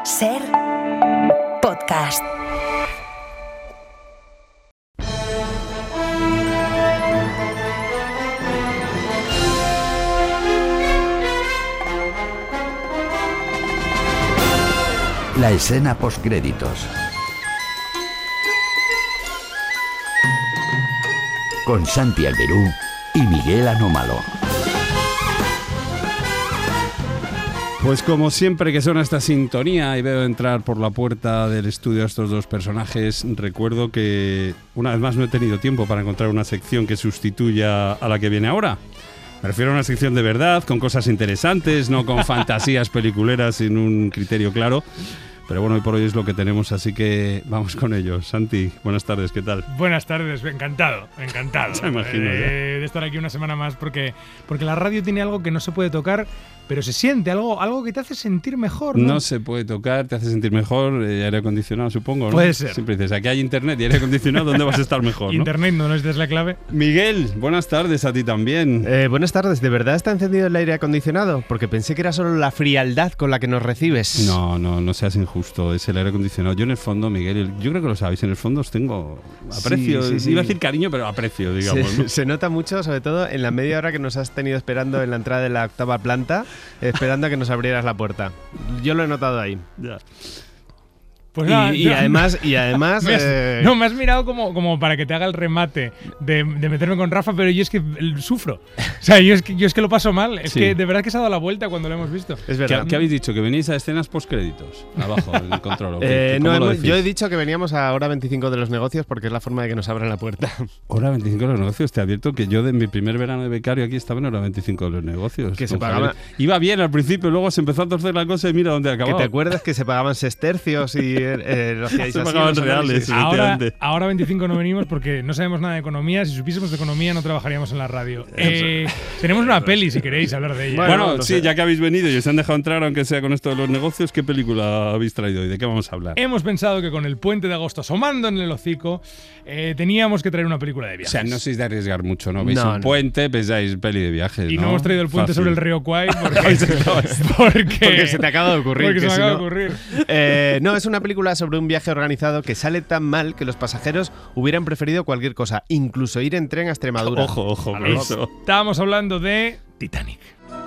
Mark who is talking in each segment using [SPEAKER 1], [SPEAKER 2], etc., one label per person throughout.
[SPEAKER 1] Ser podcast.
[SPEAKER 2] La escena postcréditos. Con Santi Alberú y Miguel Anómalo.
[SPEAKER 3] Pues como siempre que suena esta sintonía y veo entrar por la puerta del estudio a estos dos personajes, recuerdo que una vez más no he tenido tiempo para encontrar una sección que sustituya a la que viene ahora. Me refiero a una sección de verdad, con cosas interesantes, no con fantasías peliculeras sin un criterio claro. Pero bueno, hoy por hoy es lo que tenemos, así que vamos con ello. Santi, buenas tardes, ¿qué tal?
[SPEAKER 4] Buenas tardes, encantado.
[SPEAKER 3] Me imagino,
[SPEAKER 4] de estar aquí una semana más, porque la radio tiene algo que no se puede tocar, pero se siente, algo que te hace sentir mejor, ¿no?
[SPEAKER 3] No se puede tocar, te hace sentir mejor, aire acondicionado, supongo, ¿no?
[SPEAKER 4] Puede ser.
[SPEAKER 3] Siempre dices, aquí hay internet y aire acondicionado, ¿dónde vas a estar mejor, no?
[SPEAKER 4] Internet, ¿no es la clave?
[SPEAKER 3] Miguel, buenas tardes a ti también.
[SPEAKER 5] Buenas tardes, ¿de verdad está encendido el aire acondicionado? Porque pensé que era solo la frialdad con la que nos recibes.
[SPEAKER 3] No seas injusto, es el aire acondicionado. Yo en el fondo, Miguel, yo creo que lo sabéis, en el fondo os tengo aprecio,
[SPEAKER 5] sí.
[SPEAKER 3] Iba a decir cariño, pero aprecio, digamos, ¿no?
[SPEAKER 5] Se nota mucho, sobre todo en la media hora que nos has tenido esperando en la entrada de la 8ª planta, esperando a que nos abrieras la puerta. Yo lo he notado ahí.
[SPEAKER 3] Ya.
[SPEAKER 4] Pues nada,
[SPEAKER 5] y además
[SPEAKER 4] me has mirado como para que te haga el remate de meterme con Rafa, pero yo es que sufro. O sea, yo es que lo paso mal. Es que de verdad que se ha dado la vuelta cuando lo hemos visto.
[SPEAKER 5] Es verdad.
[SPEAKER 3] ¿Qué habéis dicho? ¿Que venís a escenas postcréditos? Abajo, en el control.
[SPEAKER 5] Yo he dicho que veníamos a hora 25 de los negocios porque es la forma de que nos abran la puerta.
[SPEAKER 3] Hora 25 de los negocios. Te advierto que yo de mi primer verano de becario aquí estaba en hora 25 de los negocios.
[SPEAKER 5] Que se pagaba.
[SPEAKER 3] Iba bien al principio, luego se empezó a torcer la cosa y mira dónde acababa.
[SPEAKER 5] ¿Que te acuerdas que se pagaban sestercios y lo hacíais
[SPEAKER 3] se
[SPEAKER 5] así?
[SPEAKER 3] pagaban reales.
[SPEAKER 4] Ahora 25 no venimos porque no sabemos nada de economía. Si supiésemos de economía no trabajaríamos en la radio. Tenemos una peli si queréis hablar de ella.
[SPEAKER 3] Bueno, sí, ya que habéis venido y os han dejado entrar, aunque sea con esto de los negocios, ¿qué película habéis traído hoy? ¿De qué vamos a hablar?
[SPEAKER 4] Hemos pensado que con el puente de agosto asomando en el hocico, teníamos que traer una película de viajes.
[SPEAKER 3] O sea, no sois de arriesgar mucho, ¿no? Veis un puente, pensáis peli de viajes,
[SPEAKER 4] y no hemos traído el puente sobre el río Kwai porque
[SPEAKER 5] se te acaba de ocurrir.
[SPEAKER 4] Porque se me acaba de ocurrir.
[SPEAKER 5] No, es una película sobre un viaje organizado que sale tan mal que los pasajeros hubieran preferido cualquier cosa, incluso ir en tren a Extremadura.
[SPEAKER 3] Ojo, con eso.
[SPEAKER 4] Estábamos hablando de Titanic.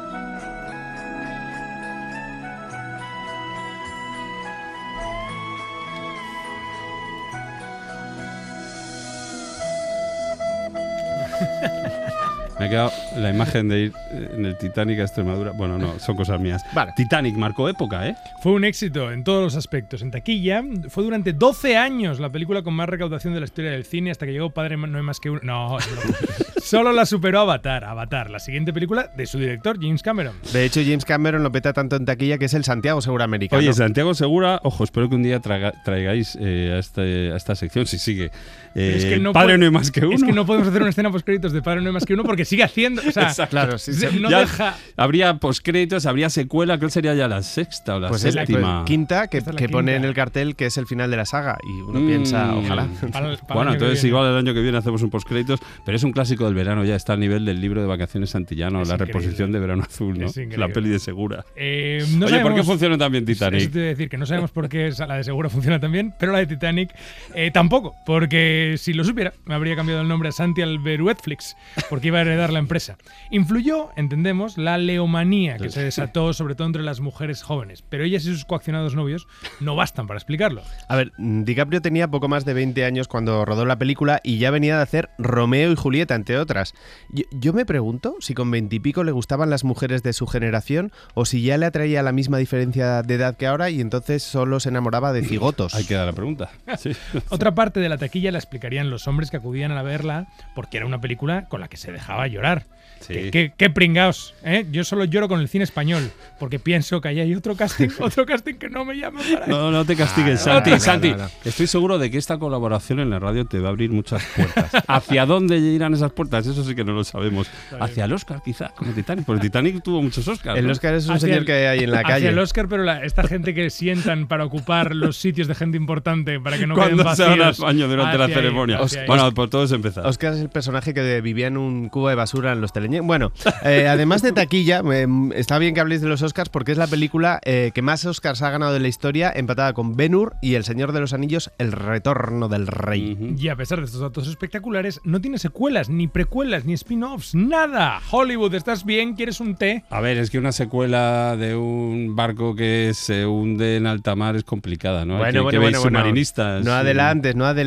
[SPEAKER 3] Me ha quedado la imagen de ir en el Titanic a Extremadura. Bueno, no, son cosas mías.
[SPEAKER 5] Vale.
[SPEAKER 3] Titanic marcó época, ¿eh?
[SPEAKER 4] Fue un éxito en todos los aspectos. En taquilla fue durante 12 años la película con más recaudación de la historia del cine hasta que llegó Padre No hay más que uno. No, solo la superó Avatar, la siguiente película de su director, James Cameron.
[SPEAKER 5] De hecho, James Cameron lo peta tanto en taquilla que es el Santiago Segura americano.
[SPEAKER 3] Oye, Santiago Segura, ojo, espero que un día traigáis a esta sección, si sigue.
[SPEAKER 4] Es que no
[SPEAKER 3] Padre no hay más que uno.
[SPEAKER 4] Es que no podemos hacer una escena postcréditos de Padre no hay más que uno porque sigue haciendo. O sea,
[SPEAKER 5] claro, sí.
[SPEAKER 4] No deja.
[SPEAKER 3] Habría postcréditos, habría secuela, creo que sería ya la sexta o la séptima.
[SPEAKER 5] Pues quinta, que pone en el cartel que es el final de la saga. Y uno piensa, ojalá.
[SPEAKER 3] Bueno, entonces igual el año que viene hacemos un postcréditos, pero es un clásico del verano, ya está al nivel del libro de vacaciones Santillano, la reposición de Verano Azul, ¿no? La peli de Segura.
[SPEAKER 4] Oye,
[SPEAKER 3] ¿por qué funciona tan bien Titanic?
[SPEAKER 4] Eso te voy a decir que no sabemos por qué la de Segura funciona tan bien, pero la de Titanic tampoco, porque si lo supiera me habría cambiado el nombre a Santi Alberuetflix, porque iba a heredar la empresa. Influyó, entendemos, la leomanía que se desató sobre todo entre las mujeres jóvenes, pero ellas y sus coaccionados novios no bastan para explicarlo.
[SPEAKER 5] A ver, DiCaprio tenía poco más de 20 años cuando rodó la película y ya venía de hacer Romeo y Julieta, entre otras. Yo me pregunto si con 20 y pico le gustaban las mujeres de su generación o si ya le atraía la misma diferencia de edad que ahora y entonces solo se enamoraba de cigotos.
[SPEAKER 3] Hay que dar la pregunta. Sí.
[SPEAKER 4] Otra parte de la taquilla la explicarían los hombres que acudían a verla porque era una película con la que se dejaba llorar.
[SPEAKER 3] Sí.
[SPEAKER 4] ¿Qué pringaos? Yo solo lloro con el cine español porque pienso que ahí hay otro casting que no me llama para eso.
[SPEAKER 3] No te castigues, Santi. Estoy seguro de que esta colaboración en la radio te va a abrir muchas puertas. ¿Hacia dónde irán esas puertas? puertas, eso sí que no lo sabemos. Hacia el Oscar, quizá, como Titanic, porque Titanic tuvo muchos Oscars.
[SPEAKER 5] El
[SPEAKER 3] ¿no?
[SPEAKER 5] Oscar es un señor que hay en la calle.
[SPEAKER 4] Hacia el Oscar, pero esta gente que sientan para ocupar los sitios de gente importante para que no queden
[SPEAKER 3] Cuando
[SPEAKER 4] vacíos.
[SPEAKER 3] se van al baño durante la
[SPEAKER 4] Hacia ahí,
[SPEAKER 3] ceremonia.
[SPEAKER 4] hacia ahí.
[SPEAKER 3] Bueno, por todos empezar.
[SPEAKER 5] Oscar es el personaje que vivía en un cubo de basura en los Teleñecos. Bueno, además de taquilla, está bien que habléis de los Oscars porque es la película que más Oscars ha ganado de la historia, empatada con Ben-Hur y El Señor de los Anillos, El Retorno del Rey.
[SPEAKER 4] Y a pesar de estos datos espectaculares, no tiene secuelas, ni precuelas, ni spin-offs, nada. Hollywood, ¿estás bien? ¿Quieres un té?
[SPEAKER 3] A ver, es que una secuela de un barco que se hunde en alta mar es complicada, ¿no?
[SPEAKER 5] Bueno,
[SPEAKER 3] submarinistas.
[SPEAKER 5] No adelantes.
[SPEAKER 3] Vale.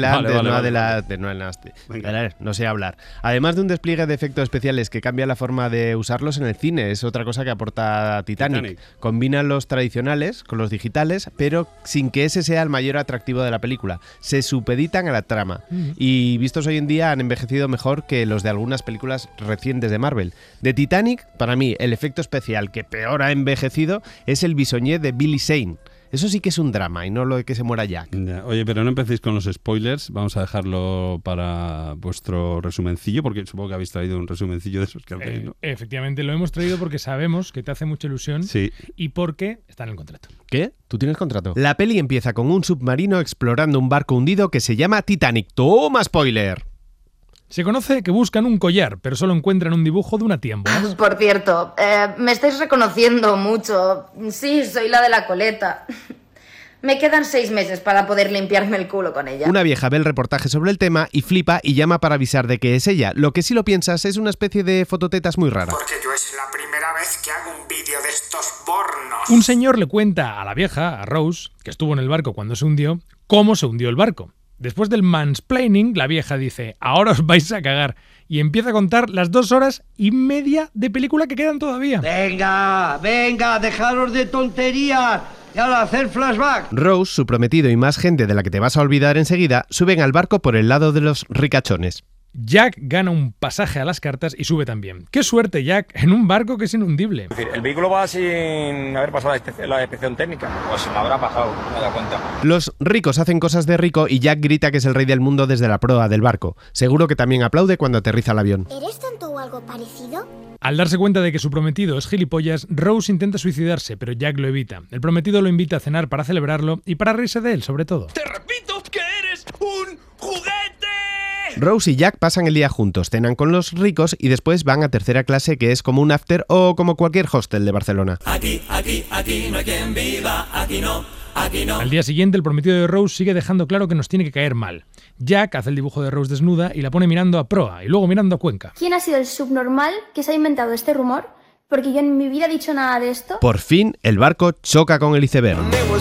[SPEAKER 5] Venga. No sé hablar. Además de un despliegue de efectos especiales que cambia la forma de usarlos en el cine, es otra cosa que aporta Titanic. Combina los tradicionales con los digitales, pero sin que ese sea el mayor atractivo de la película. Se supeditan a la trama. Y vistos hoy en día han envejecido mejor que los de algunas películas recientes de Marvel. De Titanic, para mí, el efecto especial que peor ha envejecido es el bisoñé de Billy Zane. Eso sí que es un drama y no lo de que se muera Jack.
[SPEAKER 3] Oye, pero no empecéis con los spoilers. Vamos a dejarlo para vuestro resumencillo, porque supongo que habéis traído un resumencillo de esos que hacéis, ¿no?
[SPEAKER 4] Efectivamente, lo hemos traído porque sabemos que te hace mucha ilusión y porque está en el contrato.
[SPEAKER 5] ¿Qué? ¿Tú tienes contrato? La peli empieza con un submarino explorando un barco hundido que se llama Titanic. ¡Toma spoiler!
[SPEAKER 4] Se conoce que buscan un collar, pero solo encuentran un dibujo de una tiempo.
[SPEAKER 6] Por cierto, me estáis reconociendo mucho. Sí, soy la de la coleta. Me quedan 6 meses para poder limpiarme el culo con ella.
[SPEAKER 5] Una vieja ve el reportaje sobre el tema y flipa y llama para avisar de que es ella. Lo que sí lo piensas es una especie de fototetas muy rara.
[SPEAKER 7] Porque yo es la primera vez que hago un vídeo de estos bornos.
[SPEAKER 4] Un señor le cuenta a la vieja, a Rose, que estuvo en el barco cuando se hundió, cómo se hundió el barco. Después del mansplaining, la vieja dice, ahora os vais a cagar. Y empieza a contar las 2 horas y media de película que quedan todavía.
[SPEAKER 8] Venga, dejaros de tonterías. Y ahora hacer flashback.
[SPEAKER 5] Rose, su prometido y más gente de la que te vas a olvidar enseguida, suben al barco por el lado de los ricachones.
[SPEAKER 4] Jack gana un pasaje a las cartas y sube también. ¡Qué suerte, Jack! En un barco que es inundible.
[SPEAKER 9] Es decir, el vehículo va sin haber pasado la inspección técnica. Pues se me habrá pasado, no me da cuenta.
[SPEAKER 5] Los ricos hacen cosas de rico y Jack grita que es el rey del mundo desde la proa del barco. Seguro que también aplaude cuando aterriza el avión.
[SPEAKER 10] ¿Eres tonto o algo parecido?
[SPEAKER 4] Al darse cuenta de que su prometido es gilipollas, Rose intenta suicidarse, pero Jack lo evita. El prometido lo invita a cenar para celebrarlo y para reírse de él, sobre todo.
[SPEAKER 9] ¡Te repito que eres un juguete!
[SPEAKER 5] Rose y Jack pasan el día juntos, cenan con los ricos y después van a tercera clase, que es como un after o como cualquier hostel de Barcelona.
[SPEAKER 11] Aquí no hay quien viva, aquí no.
[SPEAKER 4] Al día siguiente, el prometido de Rose sigue dejando claro que nos tiene que caer mal. Jack hace el dibujo de Rose desnuda y la pone mirando a proa y luego mirando a Cuenca.
[SPEAKER 10] ¿Quién ha sido el subnormal que se ha inventado este rumor? Porque yo en mi vida he dicho nada de esto.
[SPEAKER 5] Por fin, el barco choca con el iceberg.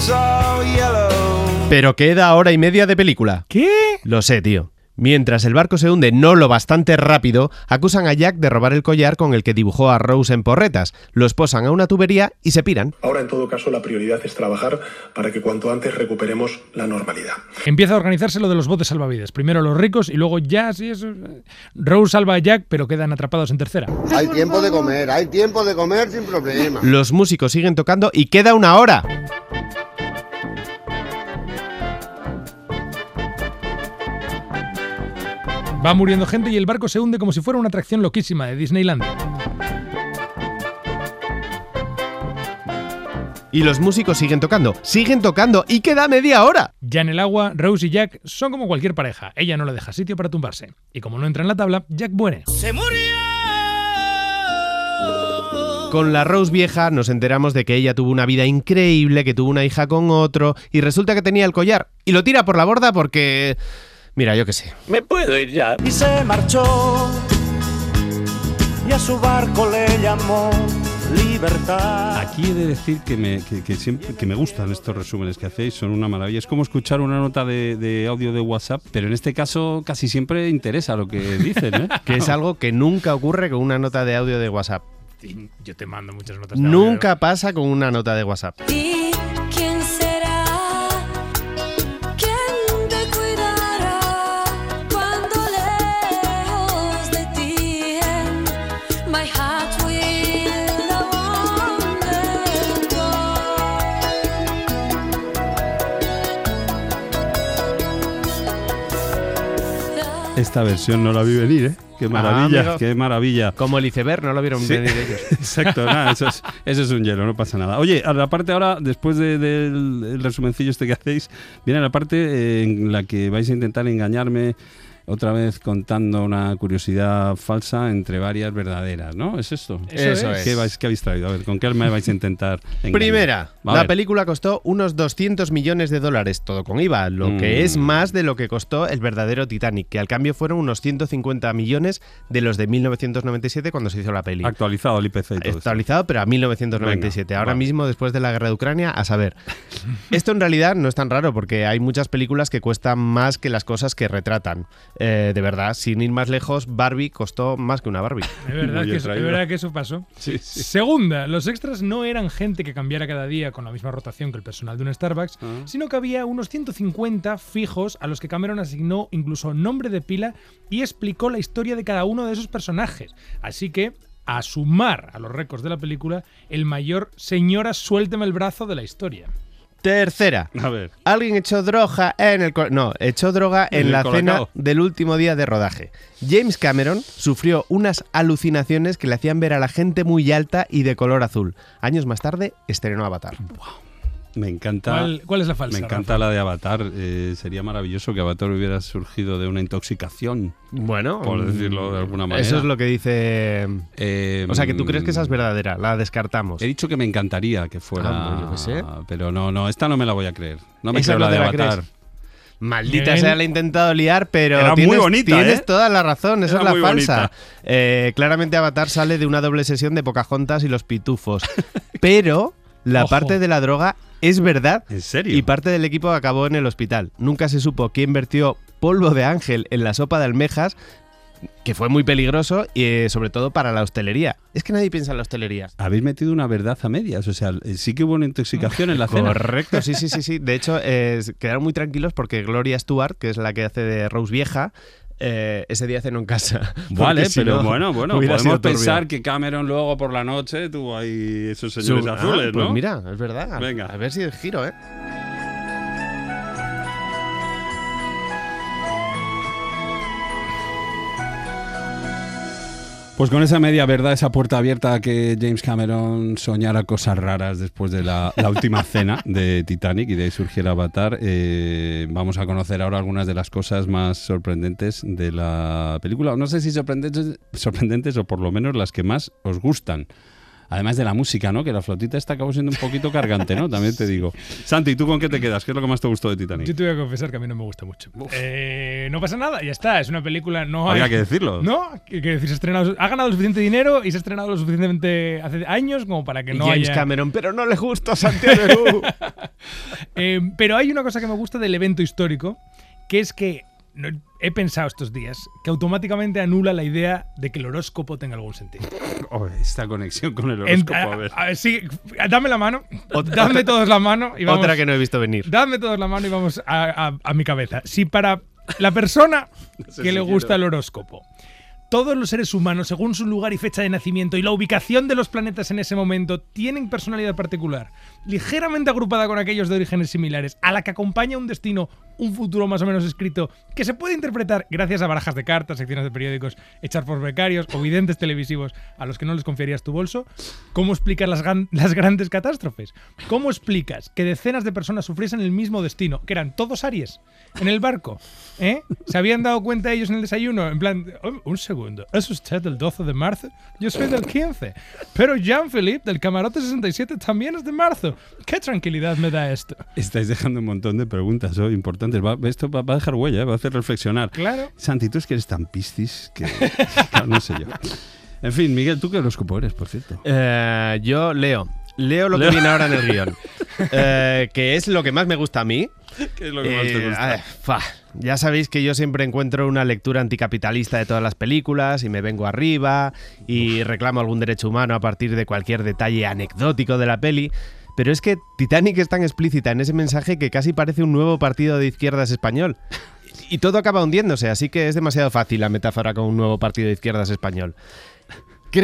[SPEAKER 5] Pero queda hora y media de película.
[SPEAKER 4] ¿Qué?
[SPEAKER 5] Lo sé, tío. Mientras el barco se hunde no lo bastante rápido, acusan a Jack de robar el collar con el que dibujó a Rose en porretas, lo esposan a una tubería y se piran.
[SPEAKER 12] Ahora, en todo caso, la prioridad es trabajar para que cuanto antes recuperemos la normalidad.
[SPEAKER 4] Empieza a organizarse lo de los botes salvavidas. Primero los ricos y luego ya, sí, eso. Rose salva a Jack, pero quedan atrapados en tercera.
[SPEAKER 13] Hay tiempo de comer sin problema.
[SPEAKER 5] Los músicos siguen tocando y queda 1 hora.
[SPEAKER 4] Va muriendo gente y el barco se hunde como si fuera una atracción loquísima de Disneyland.
[SPEAKER 5] Y los músicos siguen tocando y queda media hora.
[SPEAKER 4] Ya en el agua, Rose y Jack son como cualquier pareja. Ella no le deja sitio para tumbarse. Y como no entra en la tabla, Jack muere.
[SPEAKER 11] ¡Se murió!
[SPEAKER 5] Con la Rose vieja nos enteramos de que ella tuvo una vida increíble, que tuvo una hija con otro y resulta que tenía el collar y lo tira por la borda porque... Mira, yo qué sé.
[SPEAKER 11] Me puedo ir ya.
[SPEAKER 14] Y se marchó y a su barco le llamó libertad.
[SPEAKER 3] Aquí he de decir que me gustan estos resúmenes que hacéis, son una maravilla. Es como escuchar una nota de audio de WhatsApp, pero en este caso casi siempre interesa lo que dicen, ¿eh?
[SPEAKER 5] Que es algo que nunca ocurre con una nota de audio de WhatsApp.
[SPEAKER 4] Yo te mando muchas notas de audio.
[SPEAKER 5] Nunca pasa con una nota de WhatsApp.
[SPEAKER 3] Esta versión no la vi venir, ¿eh? Qué maravilla,
[SPEAKER 5] amigo.
[SPEAKER 3] qué maravilla.
[SPEAKER 5] Como el iceberg, no lo vieron venir ellos.
[SPEAKER 3] Exacto, nada, eso es un hielo, no pasa nada. Oye, a la parte ahora, después del resumencillo este que hacéis, viene la parte en la que vais a intentar engañarme otra vez contando una curiosidad falsa entre varias verdaderas, ¿no? ¿Es esto?
[SPEAKER 5] Eso es.
[SPEAKER 3] ¿Qué habéis traído? A ver, ¿con qué me vais a intentar engañar?
[SPEAKER 5] Primera,
[SPEAKER 3] A
[SPEAKER 5] la
[SPEAKER 3] ver.
[SPEAKER 5] película costó unos 200 millones de dólares, todo con IVA, lo que es más de lo que costó el verdadero Titanic, que al cambio fueron unos 150 millones de los de 1997 cuando se hizo la peli.
[SPEAKER 3] Actualizado el IPC y todo
[SPEAKER 5] Actualizado, pero a 1997.
[SPEAKER 3] Venga,
[SPEAKER 5] Ahora
[SPEAKER 3] vale.
[SPEAKER 5] mismo, después de la guerra de Ucrania, a saber. Esto en realidad no es tan raro, porque hay muchas películas que cuestan más que las cosas que retratan. De verdad, sin ir más lejos, Barbie costó más que una Barbie.
[SPEAKER 4] Es verdad que eso pasó.
[SPEAKER 3] Sí, sí.
[SPEAKER 4] Segunda, los extras no eran gente que cambiara cada día con la misma rotación que el personal de un Starbucks, sino que había unos 150 fijos a los que Cameron asignó incluso nombre de pila y explicó la historia de cada uno de esos personajes. Así que, a sumar a los récords de la película, el mayor señora suélteme el brazo de la historia.
[SPEAKER 5] Tercera,
[SPEAKER 3] A ver.
[SPEAKER 5] alguien echó droga echó droga
[SPEAKER 3] En
[SPEAKER 5] en
[SPEAKER 3] el
[SPEAKER 5] la cena
[SPEAKER 3] Colacao.
[SPEAKER 5] del último día de rodaje. James Cameron sufrió unas alucinaciones que le hacían ver a la gente muy alta y de color azul. Años más tarde estrenó Avatar.
[SPEAKER 3] Me encanta.
[SPEAKER 4] ¿Cuál es la falsa,
[SPEAKER 3] Me encanta
[SPEAKER 4] Rafa?
[SPEAKER 3] la de Avatar. Sería maravilloso que Avatar hubiera surgido de una intoxicación.
[SPEAKER 5] Bueno,
[SPEAKER 3] por decirlo de alguna manera.
[SPEAKER 5] eso es lo que dice. O sea, que tú crees que esa es verdadera, la descartamos.
[SPEAKER 3] He dicho que me encantaría que fuera.
[SPEAKER 5] Bueno, yo qué sé.
[SPEAKER 3] Pero no, esta no me la voy a creer. No me
[SPEAKER 5] ¿Esa
[SPEAKER 3] creo
[SPEAKER 5] no
[SPEAKER 3] la de
[SPEAKER 5] te la
[SPEAKER 3] Avatar.
[SPEAKER 5] crees? Maldita
[SPEAKER 4] Bien.
[SPEAKER 5] sea, la he intentado liar, pero
[SPEAKER 3] Era muy bonita,
[SPEAKER 5] tienes
[SPEAKER 3] ¿eh?
[SPEAKER 5] toda la razón, esa
[SPEAKER 3] Era
[SPEAKER 5] es la
[SPEAKER 3] muy
[SPEAKER 5] falsa.
[SPEAKER 3] bonita.
[SPEAKER 5] Claramente Avatar sale de una doble sesión de Pocahontas y los pitufos, pero la
[SPEAKER 4] Ojo.
[SPEAKER 5] parte de la droga es verdad.
[SPEAKER 3] ¿En serio?
[SPEAKER 5] Y parte del equipo acabó en el hospital. Nunca se supo quién vertió polvo de ángel en la sopa de almejas, que fue muy peligroso y sobre todo para la hostelería. Es que nadie piensa en la hostelería.
[SPEAKER 3] Habéis metido una verdad a medias. O sea, sí que hubo una intoxicación en la cena.
[SPEAKER 5] Correcto, sí. De hecho, quedaron muy tranquilos porque Gloria Stewart, que es la que hace de Rose vieja, ese día cenó en casa.
[SPEAKER 3] Vale,
[SPEAKER 5] Porque si
[SPEAKER 3] pero
[SPEAKER 5] no,
[SPEAKER 3] bueno,
[SPEAKER 5] hubiera sido
[SPEAKER 3] podemos pensar
[SPEAKER 5] turbio.
[SPEAKER 3] que Cameron luego por la noche tuvo ahí esos señores
[SPEAKER 5] Ah,
[SPEAKER 3] azules, ¿no?
[SPEAKER 5] Pues mira, es verdad.
[SPEAKER 3] Venga.
[SPEAKER 5] A ver si es giro, ¿eh?
[SPEAKER 3] Pues con esa media verdad, esa puerta abierta a que James Cameron soñara cosas raras después de la última cena de Titanic y de ahí surgiera Avatar, vamos a conocer ahora algunas de las cosas más sorprendentes de la película. No sé si sorprendentes o por lo menos las que más os gustan. Además de la música, ¿no? Que la flautita esta acabó siendo un poquito cargante, ¿no? También te digo. Santi, ¿tú con qué te quedas? ¿Qué es lo que más te gustó de Titanic?
[SPEAKER 4] Yo te voy a confesar que a mí no me gusta mucho. No pasa nada, ya está. Es una película. No
[SPEAKER 3] Había
[SPEAKER 4] hay
[SPEAKER 3] que decirlo.
[SPEAKER 4] No, que decir, se ha estrenado, ha ganado suficiente dinero y se ha estrenado lo suficientemente hace años como para que no
[SPEAKER 5] James
[SPEAKER 4] haya.
[SPEAKER 5] Cameron, pero no le gusta Santiago.
[SPEAKER 4] Pero hay una cosa que me gusta del evento histórico, que es que he pensado estos días que automáticamente anula la idea de que el horóscopo tenga algún sentido.
[SPEAKER 3] Oh, esta conexión con el horóscopo, a ver.
[SPEAKER 4] Sí, dame la mano, dadme todos la mano y vamos.
[SPEAKER 5] Otra que no he visto venir.
[SPEAKER 4] Dadme todos la mano y vamos a mi cabeza. Si para la persona
[SPEAKER 3] sé
[SPEAKER 4] que
[SPEAKER 3] si
[SPEAKER 4] le gusta el horóscopo, todos los seres humanos, según su lugar y fecha de nacimiento y la ubicación de los planetas en ese momento, tienen personalidad particular, ligeramente agrupada con aquellos de orígenes similares, a la que acompaña un destino, un futuro más o menos escrito, que se puede interpretar gracias a barajas de cartas, secciones de periódicos hechas por becarios o videntes televisivos a los que no les confiarías tu bolso. ¿Cómo explicas las grandes catástrofes? ¿Cómo explicas que decenas de personas sufriesen el mismo destino, que eran todos Aries, en el barco? ¿Se habían dado cuenta ellos en el desayuno? En plan, un segundo, ¿es usted del 12 de marzo? Yo soy del 15. Pero Jean-Philippe del camarote 67 también es de marzo. ¿Qué tranquilidad me da esto?
[SPEAKER 3] Estáis dejando un montón de preguntas importantes. Esto va a dejar huella, va a hacer reflexionar.
[SPEAKER 4] Claro.
[SPEAKER 3] Santi, tú es que eres tan piscis que claro, no sé yo. En fin, Miguel, ¿tú qué horóscopo eres, por cierto?
[SPEAKER 5] Yo leo lo que viene ahora en el guión. Que es lo que más me gusta a mí.
[SPEAKER 3] ¿Qué es lo que más te gusta?
[SPEAKER 5] Ya sabéis que yo siempre encuentro una lectura anticapitalista de todas las películas y me vengo arriba y reclamo algún derecho humano a partir de cualquier detalle anecdótico de la peli. Pero es que Titanic es tan explícita en ese mensaje que casi parece un nuevo partido de izquierdas español. Y todo acaba hundiéndose, así que es demasiado fácil la metáfora con un nuevo partido de izquierdas español. Creo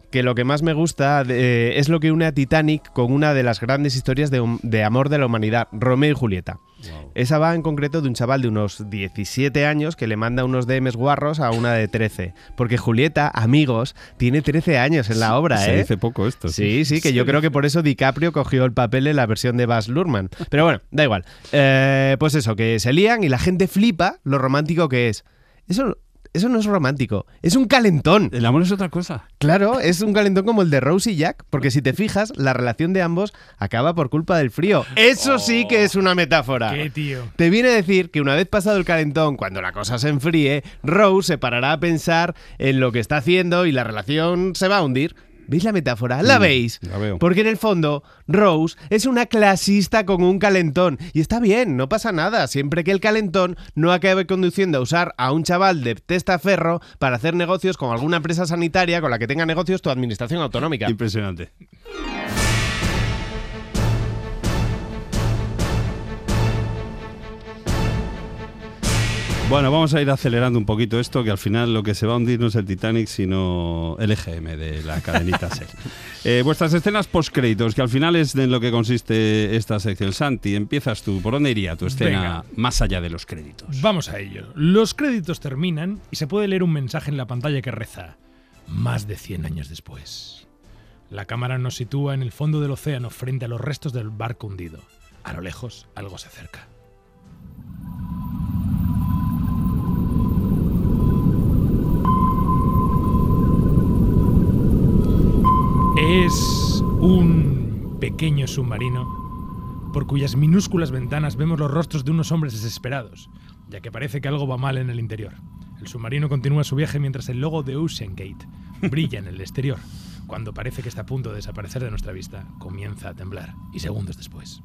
[SPEAKER 5] que lo que más me gusta es lo que une a Titanic con una de las grandes historias de amor de la humanidad, Romeo y Julieta. Wow. Esa va en concreto de un chaval de unos 17 años que le manda unos DMs guarros a una de 13. Porque Julieta, amigos, tiene 13 años en la obra,
[SPEAKER 3] Se dice poco esto.
[SPEAKER 5] Sí, que yo creo que por eso DiCaprio cogió el papel en la versión de Baz Luhrmann. Pero bueno, da igual. Pues eso, que se lían y la gente flipa lo romántico que es. Eso no es romántico, es un calentón.
[SPEAKER 3] El amor es otra cosa.
[SPEAKER 5] Claro, es un calentón como el de Rose y Jack, porque si te fijas, la relación de ambos acaba por culpa del frío. Eso sí que es una metáfora.
[SPEAKER 4] ¿Qué, tío?
[SPEAKER 5] Te viene a decir que una vez pasado el calentón, cuando la cosa se enfríe, Rose se parará a pensar en lo que está haciendo y la relación se va a hundir. ¿Veis la metáfora? ¿La veis?
[SPEAKER 3] La veo.
[SPEAKER 5] Porque en el fondo, Rose es una clasista con un calentón. Y está bien, no pasa nada, siempre que el calentón no acabe conduciendo a usar a un chaval de testaferro para hacer negocios con alguna empresa sanitaria con la que tenga negocios tu administración autonómica.
[SPEAKER 3] Impresionante. Bueno, vamos a ir acelerando un poquito esto, que al final lo que se va a hundir no es el Titanic, sino el EGM de la cadenita SER. Vuestras escenas postcréditos, que al final es en lo que consiste esta sección. Santi, empiezas tú. ¿Por dónde iría tu escena más allá de los créditos?
[SPEAKER 4] Vamos a ello. Los créditos terminan y se puede leer un mensaje en la pantalla que reza: más de 100 años después. La cámara nos sitúa en el fondo del océano frente a los restos del barco hundido. A lo lejos, algo se acerca. Es un pequeño submarino por cuyas minúsculas ventanas vemos los rostros de unos hombres desesperados, ya que parece que algo va mal en el interior. El submarino continúa su viaje mientras el logo de OceanGate brilla en el exterior. Cuando parece que está a punto de desaparecer de nuestra vista, comienza a temblar, y segundos después...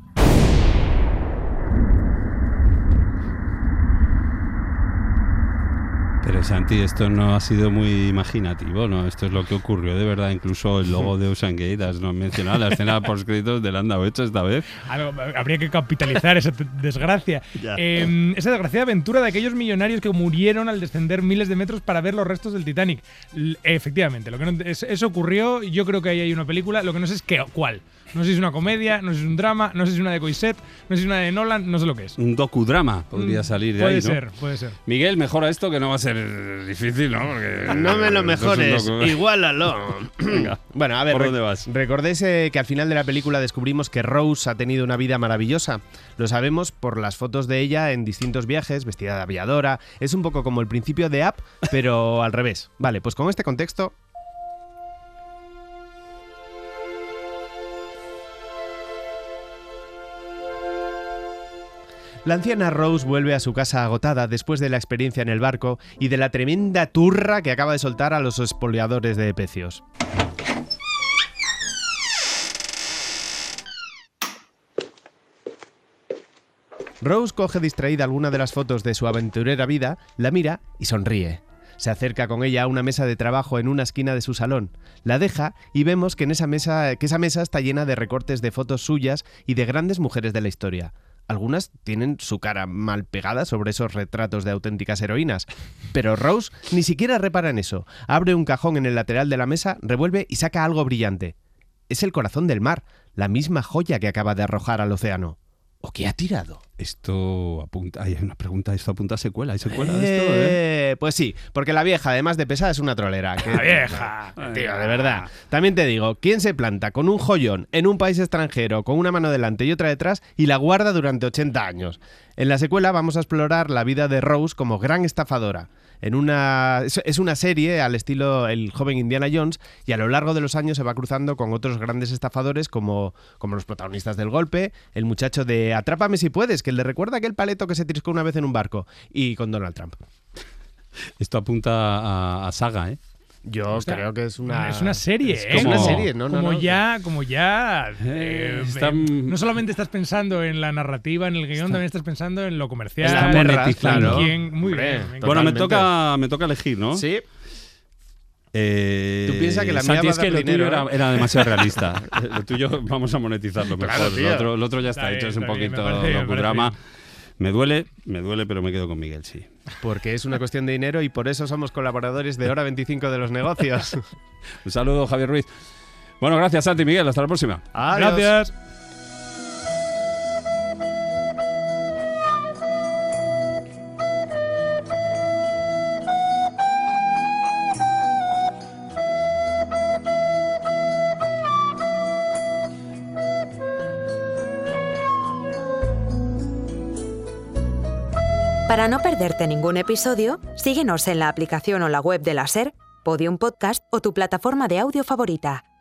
[SPEAKER 3] Pero Santi, esto no ha sido muy imaginativo, ¿no? Esto es lo que ocurrió de verdad. Incluso el logo de OceanGate, has mencionado la escena post-créditos de Landa hecho esta vez.
[SPEAKER 4] Habría que capitalizar esa desgracia. Esa desgraciada aventura de aquellos millonarios que murieron al descender miles de metros para ver los restos del Titanic. Efectivamente, lo que no, eso ocurrió. Yo creo que ahí hay una película. Lo que no sé es cuál. No sé si es una comedia, no sé si es un drama, no sé si es una de Coixet, no sé si es una de Nolan, no sé lo que es.
[SPEAKER 3] Un docudrama podría salir de ahí, ¿no?
[SPEAKER 4] Puede ser.
[SPEAKER 3] Miguel, mejora esto, que no va a ser difícil, ¿no? Porque
[SPEAKER 5] no me lo mejores, igualalo.
[SPEAKER 3] Venga,
[SPEAKER 5] bueno, a ver,
[SPEAKER 3] ¿por dónde vas?
[SPEAKER 5] Recordéis que al final de la película descubrimos que Rose ha tenido una vida maravillosa. Lo sabemos por las fotos de ella en distintos viajes, vestida de aviadora. Es un poco como el principio de Up, pero al revés. Vale, pues con este contexto... La anciana Rose vuelve a su casa agotada después de la experiencia en el barco y de la tremenda turra que acaba de soltar a los expoliadores de pecios. Rose coge distraída alguna de las fotos de su aventurera vida, la mira y sonríe. Se acerca con ella a una mesa de trabajo en una esquina de su salón. La deja y vemos que esa mesa está llena de recortes de fotos suyas y de grandes mujeres de la historia. Algunas tienen su cara mal pegada sobre esos retratos de auténticas heroínas. Pero Rose ni siquiera repara en eso. Abre un cajón en el lateral de la mesa, revuelve y saca algo brillante. Es el corazón del mar, la misma joya que acaba de arrojar al océano. ¿O qué ha tirado?
[SPEAKER 3] Esto apunta... Hay una pregunta, ¿esto apunta a secuela? ¿Hay secuela de esto?
[SPEAKER 5] Pues sí, porque la vieja, además de pesada, es una trolera.
[SPEAKER 4] ¡La vieja!
[SPEAKER 5] Tío, de verdad. También te digo, ¿quién se planta con un joyón en un país extranjero con una mano delante y otra detrás y la guarda durante 80 años? En la secuela vamos a explorar la vida de Rose como gran estafadora. Es una serie al estilo El joven Indiana Jones y a lo largo de los años se va cruzando con otros grandes estafadores como los protagonistas del golpe, el muchacho de Atrápame si puedes, que le recuerda aquel paleto que se triscó una vez en un barco, y con Donald Trump.
[SPEAKER 3] Esto apunta a saga, ¿eh?
[SPEAKER 5] Yo creo que es una
[SPEAKER 4] serie,
[SPEAKER 5] es una serie, ¿no?
[SPEAKER 4] No solamente estás pensando en la narrativa, en el guión, también estás pensando en lo comercial.
[SPEAKER 3] Está monetizando.
[SPEAKER 4] Muy bien.
[SPEAKER 3] Bueno, me toca elegir, ¿no?
[SPEAKER 5] Sí. Tú piensas que la mía
[SPEAKER 3] Santi,
[SPEAKER 5] va
[SPEAKER 3] es que
[SPEAKER 5] a
[SPEAKER 3] lo
[SPEAKER 5] dar
[SPEAKER 3] tuyo
[SPEAKER 5] dinero,
[SPEAKER 3] era demasiado realista. Lo tuyo vamos a monetizarlo mejor.
[SPEAKER 5] Claro,
[SPEAKER 3] Lo otro ya está hecho, es un poquito docudrama. Me duele, pero me quedo con Miguel, sí.
[SPEAKER 5] Porque es una cuestión de dinero y por eso somos colaboradores de Hora 25 de los negocios.
[SPEAKER 3] Un saludo, Javier Ruiz. Bueno, gracias, Santi y Miguel. Hasta la próxima.
[SPEAKER 5] Adiós.
[SPEAKER 4] Gracias.
[SPEAKER 1] Para no perderte ningún episodio, síguenos en la aplicación o la web de la SER, Podium Podcast o tu plataforma de audio favorita.